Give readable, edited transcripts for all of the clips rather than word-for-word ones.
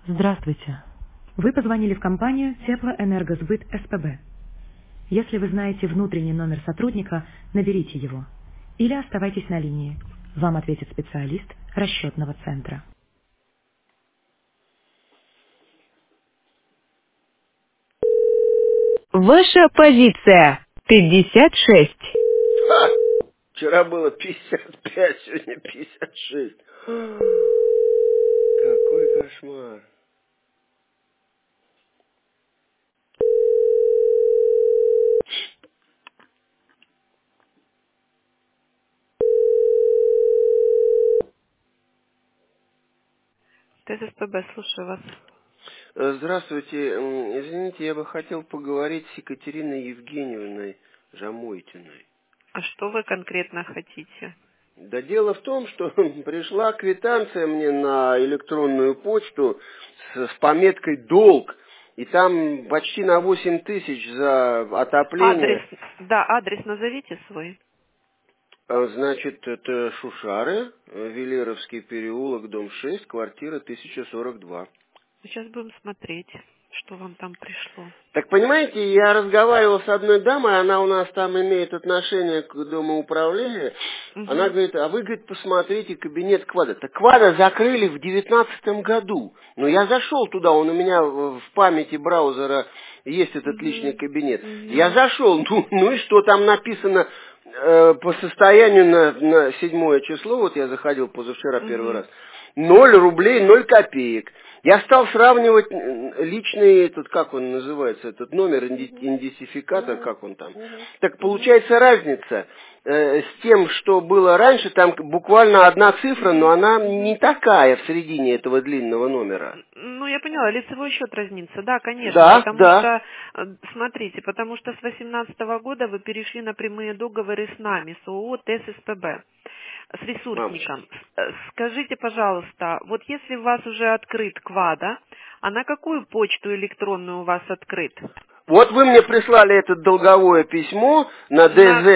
Здравствуйте. Вы позвонили в компанию Теплоэнергосбыт СПБ. Если вы знаете внутренний номер сотрудника, наберите его. Или оставайтесь на линии. Вам ответит специалист расчетного центра. Ваша позиция 56. Ха! Вчера было 55, сегодня 56. Какой кошмар. ТСПБ, слушаю вас. Здравствуйте. Извините, я бы хотел поговорить с Екатериной Евгеньевной Жамойтиной. А что вы конкретно хотите? Да дело в том, что пришла квитанция мне на электронную почту с пометкой «Долг». И там почти на 8 тысяч за Адрес, отопление. да, адрес назовите свой. Значит, это Шушары, Велеровский переулок, дом 6, квартира 1042. Сейчас будем смотреть, что вам там пришло. Так понимаете, я разговаривал с одной дамой, она у нас там имеет отношение к домоуправлению. Она Угу. говорит, а вы, говорит, посмотрите кабинет КВАДа. Так КВАДа закрыли в 2019 году. Но я зашел туда, он у меня в памяти браузера есть этот личный Угу. кабинет. Я Угу. зашел, ну и что там написано по состоянию на 7 число, вот я заходил позавчера первый Угу. раз, 0 рублей, 0 копеек. Я стал сравнивать личный, этот, как он называется, этот номер, идентификатор, как он там. Так получается разница с тем, что было раньше, там буквально одна цифра, но она не такая в середине этого длинного номера. Ну, я поняла, лицевой счет разнится, да, конечно, Да, потому да. что, смотрите, потому что с 2018 года вы перешли на прямые договоры с нами, с ООО ТССПБ, с Мамочки. ресурсником. Скажите, пожалуйста, вот если у вас уже открыт КВАДа, а на какую почту электронную у вас открыт? Вот вы мне прислали это долговое письмо на На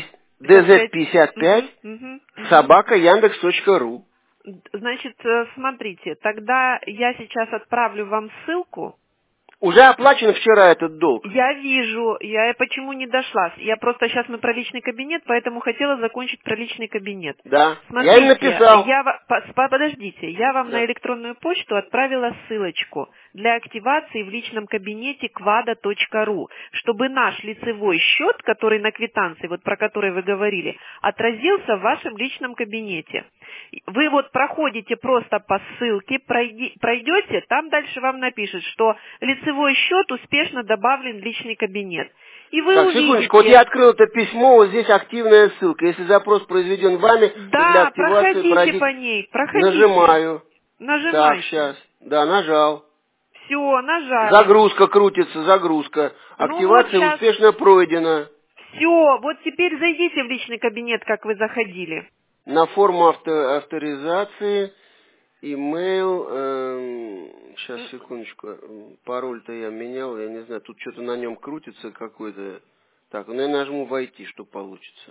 DZ55 собака Яндекс.ру. Значит, смотрите, тогда я сейчас отправлю вам ссылку. Уже оплачен вчера этот долг. Я вижу, я почему не дошла. Я просто сейчас мы про личный кабинет, поэтому хотела закончить про личный кабинет. Да. Я им Смотрите, написал. подождите, я вам на Да. электронную почту отправила ссылочку для активации в личном кабинете kvada.ru, чтобы наш лицевой счет, который на квитанции, вот про который вы говорили, отразился в вашем личном кабинете. Вы вот проходите просто по ссылке, пройдете, там дальше вам напишет, что лицевой счет успешно добавлен в личный кабинет. И вы Так, секундочку, вот увидите, я открыл это письмо, вот здесь активная ссылка. Если запрос произведен вами, то для да, активации проходите пройдите. по ней, проходите, Нажимаю. Так, нажимайте. сейчас. Да, нажал. Все, нажали. Загрузка крутится, загрузка. Ну вот Активация сейчас, успешно пройдена. все, вот теперь зайдите в личный кабинет, как вы заходили. На форму авторизации, имейл, сейчас, секундочку, пароль-то я менял, я не знаю, тут что-то на нем крутится какой-то. Так, ну я нажму «Войти», что получится.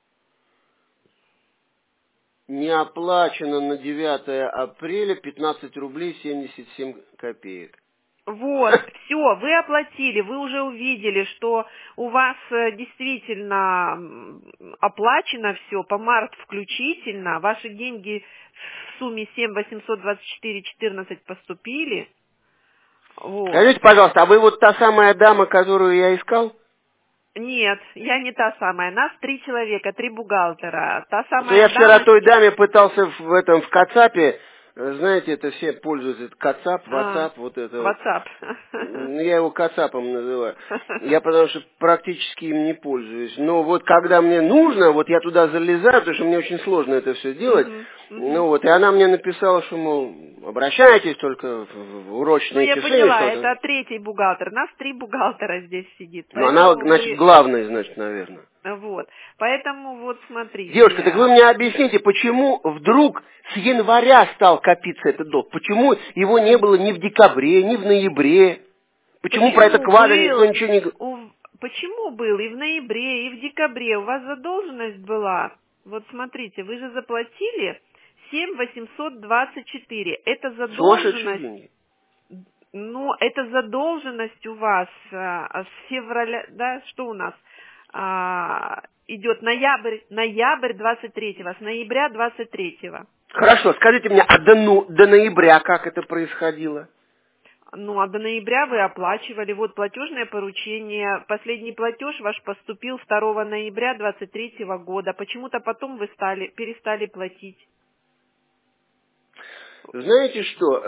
Не оплачено на 9 апреля 15 рублей 77 копеек. Вот, все, вы оплатили, вы уже увидели, что у вас действительно оплачено все, по март включительно, ваши деньги в сумме 7 824,14 поступили. Вот. Скажите, пожалуйста, а вы вот та самая дама, которую я искал? Нет, я не та самая. Нас 3 человека, 3 бухгалтера. Та То я самая вчера дама... той даме пытался в Кацапе, знаете, это все пользуются, это Кацап, Ватсап, вот это вот. WhatsApp. Я его Кацапом называю. Я потому что практически им не пользуюсь. Но вот когда мне нужно, вот я туда залезаю, потому что мне очень сложно это все делать. Ну вот, и она мне написала, что, мол, обращайтесь только в Ну, урочные я часы или поняла, что-то. это 3-й бухгалтер. Нас 3 бухгалтера здесь сидит. Ну, она, Поэтому значит, вы... главная, значит, наверное. Вот. Поэтому вот Девушка, так вы смотрите. мне объясните, почему вдруг с января стал копиться этот долг? Почему его не было ни в декабре, ни в ноябре? Почему про это Почему КВАДа никто был... ничего не говорит? Почему был и в ноябре, и в декабре? У вас задолженность была. Вот смотрите, вы же заплатили 7 824. Это Сумасшедшие задолженность. деньги. Ну, это задолженность у вас с февраля, да, что у нас? Идет ноябрь 23-го, с ноября 23-го. Хорошо, скажите мне, а до ноября как это происходило? Ну, а до ноября вы оплачивали. Вот платежное поручение. Последний платеж ваш поступил 2 ноября 23-го года. Почему-то потом вы перестали платить. Знаете что,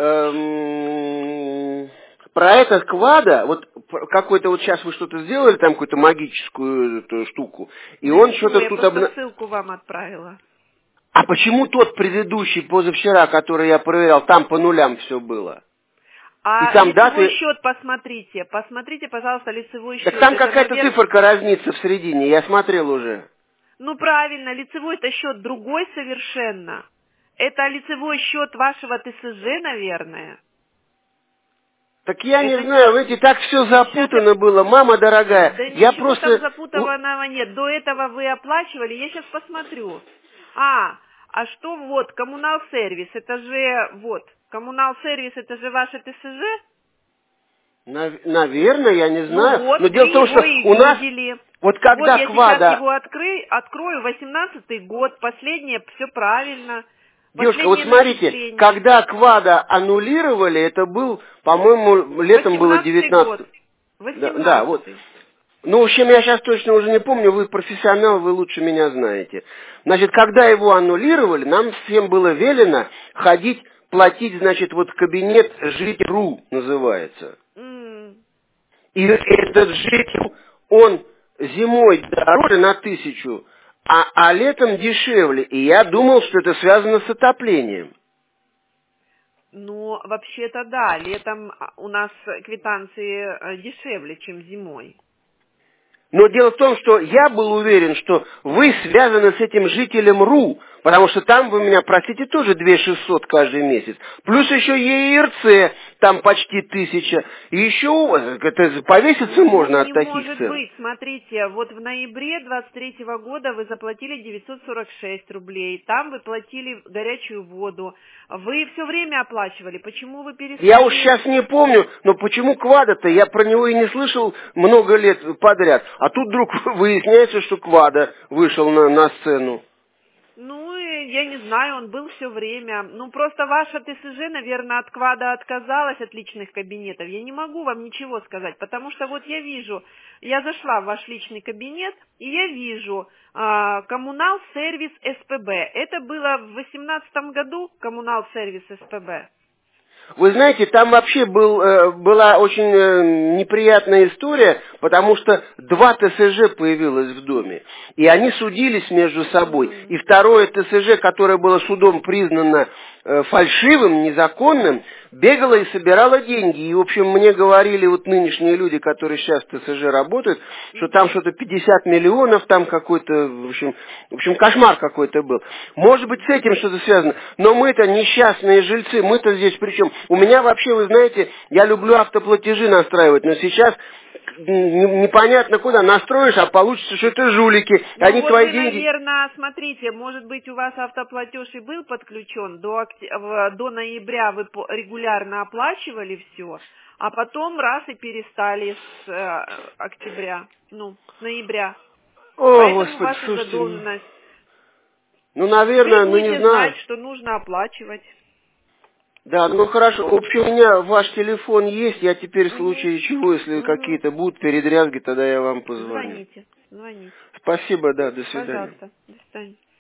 про этот квада, вот какой-то вот сейчас вы что-то сделали, там какую-то магическую эту штуку, и Да он ничего, что-то я тут... просто ссылку вам отправила. А почему тот предыдущий позавчера, который я проверял, там по нулям все было? И А там лицевой даты... счет посмотрите. Посмотрите, пожалуйста, лицевой счет. Так там Это, какая-то наверное... циферка разнится в середине, я смотрел уже. Ну, правильно, лицевой-то счет другой совершенно. Это лицевой счет вашего ТСЖ, наверное. Так я не Это... знаю, видите, так все Сейчас запутано было, мама дорогая. Да Я ничего там просто... запутанного нет. До этого вы оплачивали, я сейчас посмотрю. А что вот, коммунал-сервис, это же, вот, коммунал-сервис, это же ваше ТСЖ? Наверное, я не Ну знаю. вот, Но вы дело в том, его что и у нас... видели. Вот Вот когда я сейчас квада... его открою, 18-й год, последнее, все правильно. Девушка, вот Последнее смотрите, начисление. когда квада аннулировали, это был, по-моему, летом было 18-й год. 19. Да, вот. 18-й. Ну, в общем, я сейчас точно уже не помню, вы профессионал, вы лучше меня знаете. Значит, когда его аннулировали, нам всем было велено ходить, платить, значит, вот в кабинет житель.ру называется. И этот житель, он зимой дороже на 1000, а летом дешевле. И я думал, что это связано с отоплением. Ну, вообще-то да, летом у нас квитанции дешевле, чем зимой. Но дело в том, что я был уверен, что вы связаны с этим жителем.ру, потому что там вы меня просите тоже 2600 каждый месяц. Плюс еще ЕИРЦ, там почти 1000. И еще у вас, это повеситься Ну, можно от не таких может цен. быть. Смотрите, вот в ноябре 23-го года вы заплатили 946 рублей. Там вы платили горячую воду. Вы все время оплачивали. Почему вы перестали? Я уж сейчас не помню, но почему квада-то? Я про него и не слышал много лет подряд. А тут вдруг выясняется, что квада вышел на сцену. Ну, я не знаю, он был все время. Ну, просто ваша ТСЖ, наверное, от квада отказалась от личных кабинетов. Я не могу вам ничего сказать, потому что вот я вижу, я зашла в ваш личный кабинет, и я вижу коммунал-сервис СПБ. Это было в 2018 году, коммунал-сервис СПБ. Вы знаете, там вообще была очень неприятная история, потому что 2 ТСЖ появилось в доме. И они судились между собой. И второе ТСЖ, которое было судом признано фальшивым, незаконным, бегала и собирала деньги. И, в общем, мне говорили вот нынешние люди, которые сейчас в ТСЖ работают, что там что-то 50 миллионов, там какой-то, в общем, кошмар какой-то был. Может быть, с этим что-то связано. Но мы-то несчастные жильцы, мы-то здесь при чем? У меня вообще, вы знаете, я люблю автоплатежи настраивать, но сейчас непонятно куда настроишь, а получится, что это жулики. Ну Они вот твои вы, деньги... наверное, смотрите, может быть, у вас автоплатеж и был подключен, до ноября вы регулярно оплачивали все, а потом раз и перестали с октября, с ноября. О, Поэтому Господи, ваша слушайте, задолженность. ну, Вы наверное, не будете знаю. знать, что нужно оплачивать. Да, ну хорошо. В общем, у меня ваш телефон есть. Я теперь в случае чего, если какие-то будут передрязги, тогда я вам позвоню. Звоните. Спасибо, да, до свидания. Пожалуйста. До свидания.